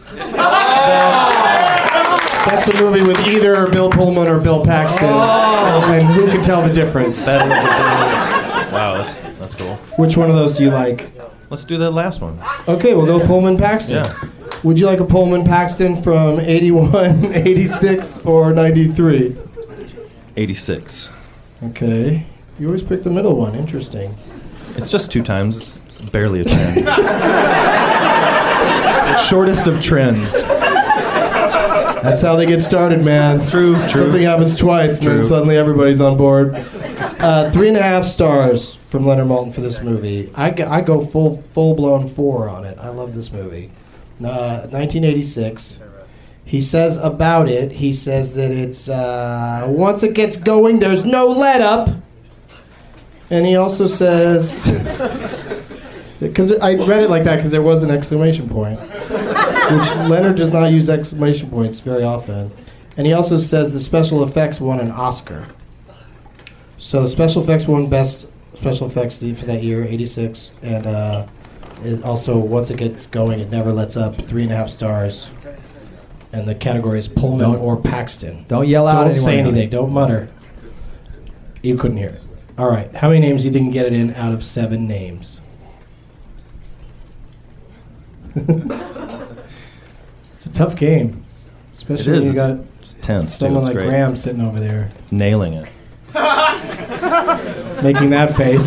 Speaker 6: That's a movie with either Bill Pullman or Bill Paxton. And who can tell the difference?
Speaker 7: Battle of the Bills. Wow, that's cool.
Speaker 6: Which one of those do you like?
Speaker 7: Let's do the last one.
Speaker 6: Okay, we'll go Pullman Paxton.
Speaker 7: Yeah.
Speaker 6: Would you like a Pullman Paxton from 81, 86, or 93?
Speaker 7: 86.
Speaker 6: Okay. You always pick the middle one. Interesting.
Speaker 7: It's just 2 times. It's barely a trend. Shortest of trends.
Speaker 6: That's how they get started, man.
Speaker 7: True.
Speaker 6: Something happens twice, and then suddenly everybody's on board. 3.5 stars from Leonard Maltin for this movie. I go full-blown 4 on it. I love this movie. 1986. He says about it, he says that it's, once it gets going, there's no let-up. And he also says, because I read it like that because there was an exclamation point, which Leonard does not use exclamation points very often. And he also says the special effects won an Oscar. So special effects won best special effects for that year, 86. And it also, once it gets going, it never lets up, 3.5 stars. And the category is Pullman or Paxton.
Speaker 9: Don't yell out.
Speaker 6: Don't say anything. Don't mutter. You couldn't hear it. All right. How many names do you think you can get it in out of 7 names? It's a tough game. Especially when you got
Speaker 7: it's tense,
Speaker 6: someone
Speaker 7: too.
Speaker 6: like
Speaker 7: Great.
Speaker 6: Graham sitting over there.
Speaker 7: Nailing it.
Speaker 6: Making that face.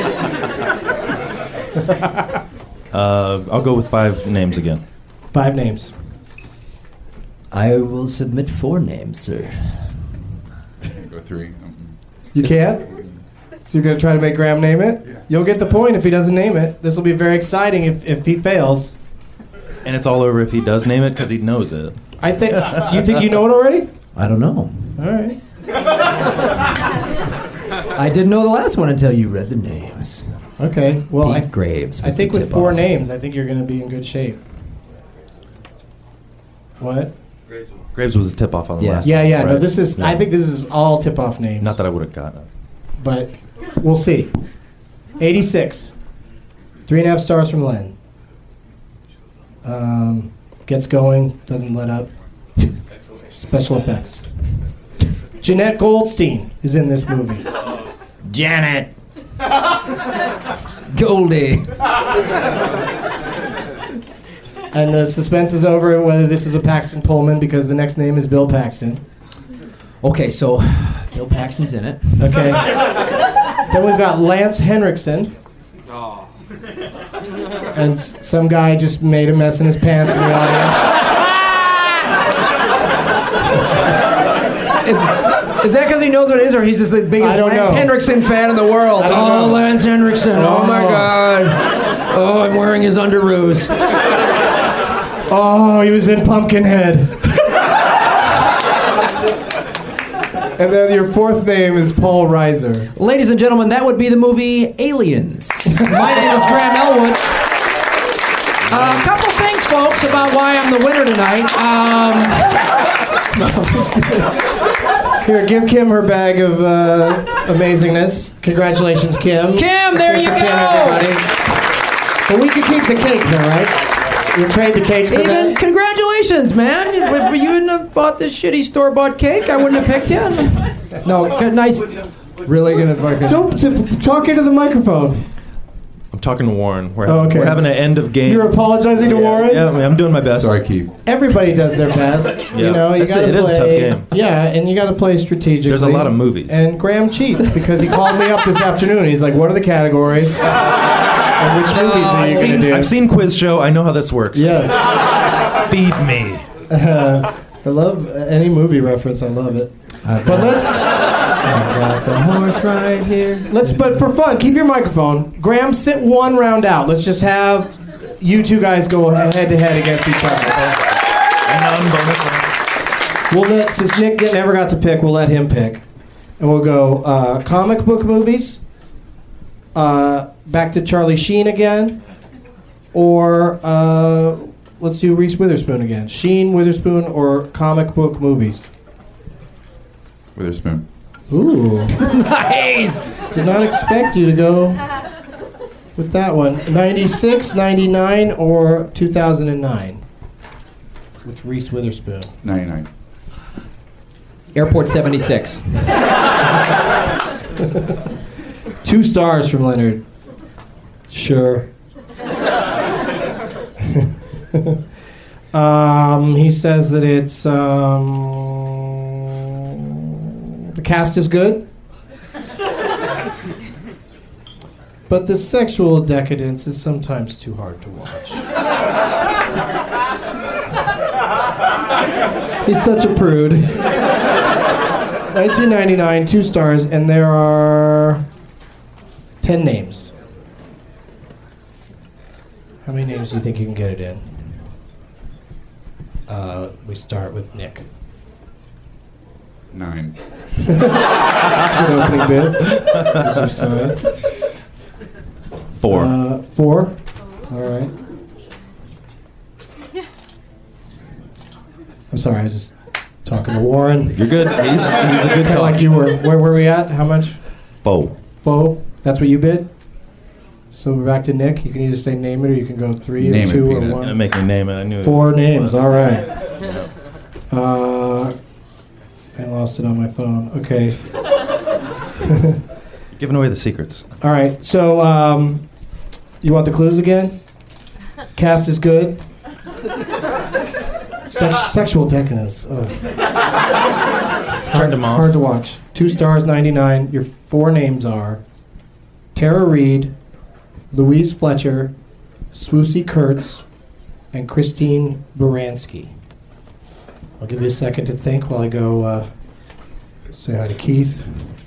Speaker 7: I'll go with 5 names again.
Speaker 6: 5 names.
Speaker 9: I will submit 4 names, sir.
Speaker 8: Go 3.
Speaker 6: You can't? So you're going to try to make Graham name it? Yeah. You'll get the point if he doesn't name it. This will be very exciting if he fails.
Speaker 7: And it's all over if he does name it because he knows it.
Speaker 6: I think. You think you know it already?
Speaker 9: I don't know.
Speaker 6: All right.
Speaker 9: I didn't know the last one until you read the names.
Speaker 6: Okay. Well,
Speaker 9: Pete Graves.
Speaker 6: I think with 4 names, I think you're going to be in good shape. What?
Speaker 7: Graves was a tip-off on the last
Speaker 6: Yeah,
Speaker 7: one.
Speaker 6: yeah. No,
Speaker 7: right?
Speaker 6: this is. I think this is all tip-off names.
Speaker 7: Not that I would have gotten it.
Speaker 6: But we'll see. 86. 3.5 stars from Len. Gets going, doesn't let up. Special effects. Jeanette Goldstein is in this movie.
Speaker 9: Janet. Goldie.
Speaker 6: And the suspense is over whether this is a Paxton Pullman because the next name is Bill Paxton.
Speaker 9: Okay, so Bill Paxton's in it.
Speaker 6: Okay. Then we've got Lance Henriksen. And some guy just made a mess in his pants in the audience.
Speaker 9: Is that because he knows what it is, or he's just the biggest Lance Henriksen fan in the world? Oh, Lance Henriksen. Oh, my God. Oh, I'm wearing his underoos.
Speaker 6: Oh, he was in Pumpkinhead. And then your fourth name is Paul Reiser.
Speaker 9: Ladies and gentlemen, that would be the movie Aliens. My name is Graham Elwood. A couple things, folks, about why I'm the winner tonight.
Speaker 6: Here, give Kim her bag of amazingness. Congratulations, Kim.
Speaker 9: Kim, there you
Speaker 6: Kim,
Speaker 9: go.
Speaker 6: everybody. But we can keep the cake, though, right? You'll trade the cake for that?
Speaker 9: Congratulations, man. If you wouldn't have bought this shitty store-bought cake, I wouldn't have picked you. No, nice. Really gonna fucking...
Speaker 6: Don't talk into the microphone.
Speaker 7: I'm talking to Warren. We're having an end of game.
Speaker 6: You're apologizing to Warren?
Speaker 7: Yeah, I'm doing my best.
Speaker 8: Sorry, Keith.
Speaker 6: Everybody does their best. You know, you gotta
Speaker 7: it is a tough game.
Speaker 6: Yeah, and you got to play strategically.
Speaker 7: There's a lot of movies.
Speaker 6: And Graham cheats because he called me up this afternoon. He's like, "What are the categories? And which movies are you going to do?"
Speaker 7: I've seen Quiz Show. I know how this works.
Speaker 6: Yes.
Speaker 7: Feed me.
Speaker 6: I love any movie reference. I love it. But let's.
Speaker 9: I got the horse right here.
Speaker 6: But for fun, keep your microphone. Graham, sit one round out. Let's just have you two guys go head to head against each other. We'll let, since Nick never got to pick, we'll let him pick. And we'll go comic book movies, back to Charlie Sheen again, or let's do Reese Witherspoon again. Sheen, Witherspoon, or comic book movies?
Speaker 8: Witherspoon.
Speaker 6: Ooh.
Speaker 9: Nice!
Speaker 6: Did not expect you to go with that one. 96, 99, or 2009? With Reese Witherspoon.
Speaker 8: 99.
Speaker 9: Airport 76.
Speaker 6: 2 stars from Leonard. Sure. He says that it's the cast is good, but the sexual decadence is sometimes too hard to watch. He's such a prude. 1999, 2 stars, and there are 10 names. How many names do you think you can get it in? We start with Nick.
Speaker 8: 9.
Speaker 6: Good opening bid. Here's your sign.
Speaker 7: 4.
Speaker 6: 4. All right. I'm sorry, I was just talking to Warren.
Speaker 7: You're good. He's a good
Speaker 6: Kind of
Speaker 7: talk.
Speaker 6: like you were. Where were we at? How much?
Speaker 7: 4.
Speaker 6: 4. That's what you bid? So we're back to Nick. You can either say name it or you can go 3 or
Speaker 8: Name it,
Speaker 6: 2 or
Speaker 8: Peanut.
Speaker 6: 1.
Speaker 7: Make me name it. I knew
Speaker 6: 4 names.
Speaker 7: was.
Speaker 6: All right. I lost it on my phone. Okay.
Speaker 7: Giving away the secrets.
Speaker 6: All right. So you want the clues again? Cast is good. Sexual decadence. Oh.
Speaker 7: Turned him off.
Speaker 6: Hard to watch. 2 stars, 99. Your 4 names are Tara Reid, Louise Fletcher, Swoosie Kurtz, and Christine Baranski. I'll give you a second to think while I go say hi to Keith.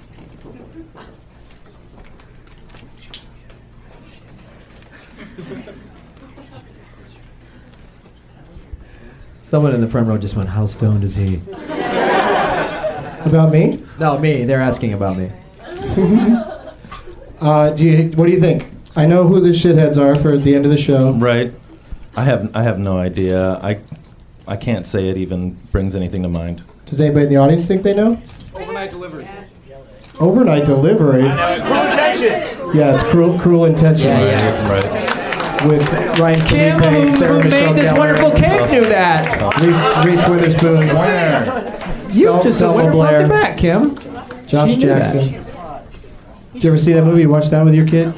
Speaker 9: Someone in the front row just went, "How stoned is he?"
Speaker 6: About me?
Speaker 9: No, me. They're asking about me.
Speaker 6: What do you think? I know who the shitheads are for the end of the show.
Speaker 7: Right. I have no idea. I can't say it even brings anything to mind.
Speaker 6: Does anybody in the audience think they know?
Speaker 12: Overnight delivery.
Speaker 6: Overnight delivery.
Speaker 12: Cruel Intentions.
Speaker 6: Yeah, it's cruel intentions.
Speaker 9: Yeah.
Speaker 7: Right.
Speaker 6: with Ryan
Speaker 9: Kim,
Speaker 6: Felipe, Sarah
Speaker 9: who
Speaker 6: Michelle
Speaker 9: made this
Speaker 6: Gellar,
Speaker 9: wonderful cake, knew that.
Speaker 6: Reese Witherspoon.
Speaker 9: You just a
Speaker 6: Selma
Speaker 9: winner front to
Speaker 6: Blair.
Speaker 9: back, Kim.
Speaker 6: Josh
Speaker 9: She knew that.
Speaker 6: Jackson. Did you ever see that movie? You watch that with your kid?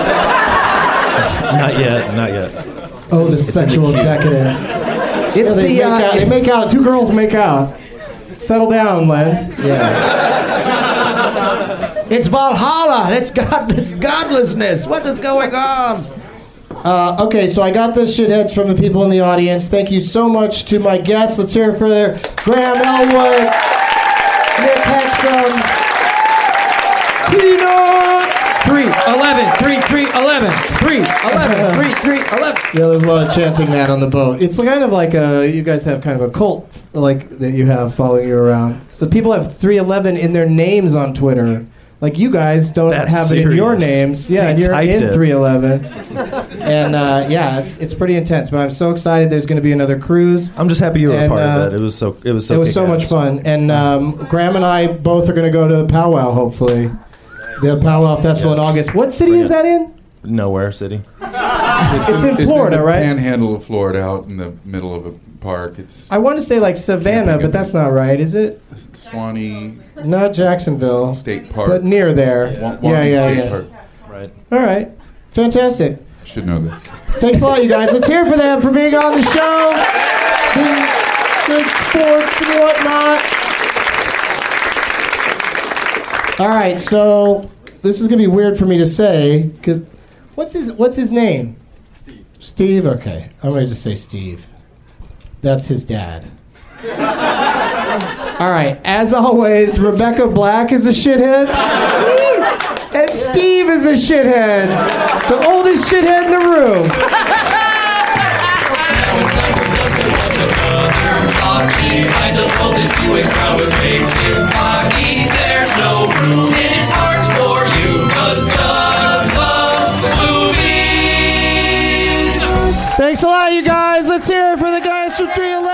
Speaker 7: Not yet.
Speaker 6: Oh, the sexual decadence.
Speaker 9: It's
Speaker 6: They make out. Two girls make out. Settle down, Len.
Speaker 9: It's Valhalla. It's godlessness. What is going on?
Speaker 6: Okay, so I got the shitheads from the people in the audience. Thank you so much to my guests. Let's hear it for their Graham Elwood, Nick Hexum, Peanut.
Speaker 9: 3-11, 3-3-11, 3-11, 3-3-11.
Speaker 6: Yeah, there's a lot of chanting that on the boat. It's kind of like you guys have kind of a cult like that you have following you around. The people have 311 in their names on Twitter. Like you guys don't
Speaker 7: That's
Speaker 6: have it in your
Speaker 7: serious.
Speaker 6: names. Yeah,
Speaker 7: They
Speaker 6: and you're
Speaker 7: typed
Speaker 6: in
Speaker 7: it.
Speaker 6: 311. And yeah, it's pretty intense. But I'm so excited. There's going to be another cruise.
Speaker 7: I'm just happy you were a
Speaker 6: And,
Speaker 7: part of that. It was so
Speaker 6: much
Speaker 7: kick-ass.
Speaker 6: fun. And Graham and I both are going to go to Powwow, hopefully. The Powwow Festival in August. What city is that in?
Speaker 7: Nowhere city.
Speaker 6: It's in Florida,
Speaker 8: the
Speaker 6: right?
Speaker 8: Panhandle of Florida, out in the middle of a park. It's
Speaker 6: I want to say like Savannah, but that's not right, is it?
Speaker 8: Swanee
Speaker 6: Not Jacksonville.
Speaker 8: State Park.
Speaker 6: But near there.
Speaker 8: Wanting State Park.
Speaker 7: Right.
Speaker 6: All right. Fantastic.
Speaker 8: Should know this.
Speaker 6: Thanks a lot, you guys. Let's hear for them for being on the show. Being good sports and whatnot. All right, so this is gonna be weird for me to say. Cause what's his name? Steve. Steve. Okay, I'm gonna just say Steve. That's his dad. All right. As always, Rebecca Black is a shithead, and Steve is a shithead. The oldest shithead in the room.
Speaker 5: There's no room in his heart for you, 'cause Doug loves movies.
Speaker 6: Thanks a lot, you guys. Let's hear it for the guys from 311.